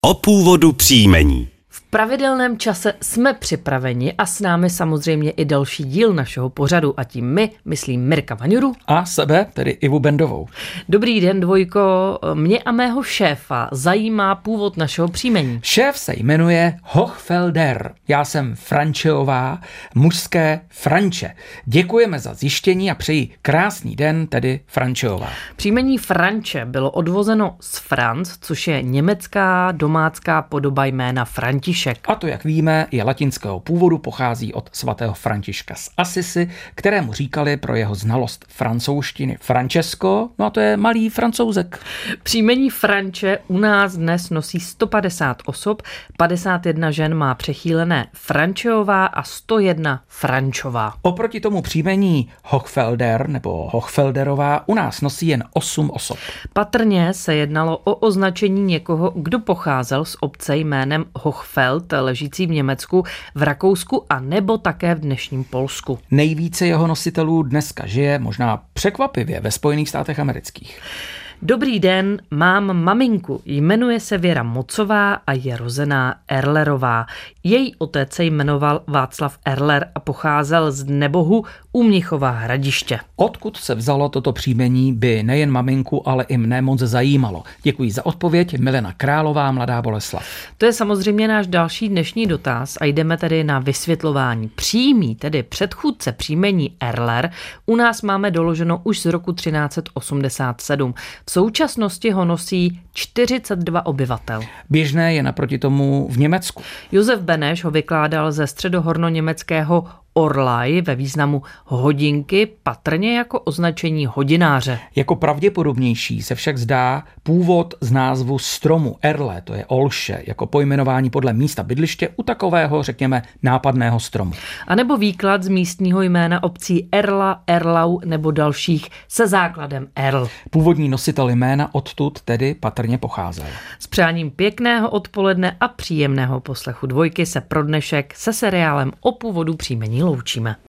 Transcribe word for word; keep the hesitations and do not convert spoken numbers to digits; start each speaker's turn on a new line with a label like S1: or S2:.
S1: O původu příjmení.
S2: V pravidelném čase jsme připraveni a s námi samozřejmě i další díl našeho pořadu a tím my, myslím Mirka Vaňuru.
S3: A sebe, tedy Ivu Bendovou.
S2: Dobrý den, Dvojko. Mě a mého šéfa zajímá původ našeho příjmení.
S3: Šéf se jmenuje Hochfelder. Já jsem Frančeová, mužské Franče. Děkujeme za zjištění a přeji krásný den, tedy Frančeová.
S2: Příjmení Franče bylo odvozeno z Franz, což je německá domácká podoba jména František.
S3: A to, jak víme, je latinského původu, pochází od svatého Františka z Assisi, kterému říkali pro jeho znalost francouzštiny Francesco, no a to je malý Francouzek.
S2: Příjmení Franče u nás dnes nosí sto padesát osob, padesát jedna žen má přechýlené Frančeová a sto jedna Frančová.
S3: Oproti tomu příjmení Hochfelder nebo Hochfelderová u nás nosí jen osm osob.
S2: Patrně se jednalo o označení někoho, kdo pocházel z obce jménem Hochfeld, ležící v Německu, v Rakousku a nebo také v dnešním Polsku.
S3: Nejvíce jeho nositelů dneska žije, možná překvapivě, ve Spojených státech amerických.
S2: Dobrý den, mám maminku, jmenuje se Věra Mocová a je rozená Erlerová. Její otec se jmenoval Václav Erler a pocházel z Nebohu u Mnichova Hradiště.
S3: Odkud se vzalo toto příjmení, by nejen maminku, ale i mne moc zajímalo. Děkuji za odpověď, Milena Králová, Mladá Boleslav.
S2: To je samozřejmě náš další dnešní dotaz a jdeme tedy na vysvětlování. Přímý, tedy předchůdce příjmení Erler, u nás máme doloženo už z roku třináct set osmdesát sedm. V současnosti ho nosí čtyřicet dva obyvatel.
S3: Běžné je naproti tomu v Německu.
S2: Josef Beneš ho vykládal ze středohornoněmeckého Orlaj ve významu hodinky, patrně jako označení hodináře.
S3: Jako pravděpodobnější se však zdá původ z názvu stromu Erle, to je Olše, jako pojmenování podle místa bydliště u takového, řekněme, nápadného stromu.
S2: A nebo výklad z místního jména obcí Erla, Erlau nebo dalších se základem Erl.
S3: Původní nositel jména odtud tedy patrně pocházel.
S2: S přáním pěkného odpoledne a příjemného poslechu Dvojky se pro dnešek se seriálem o původu příjmení loučíme.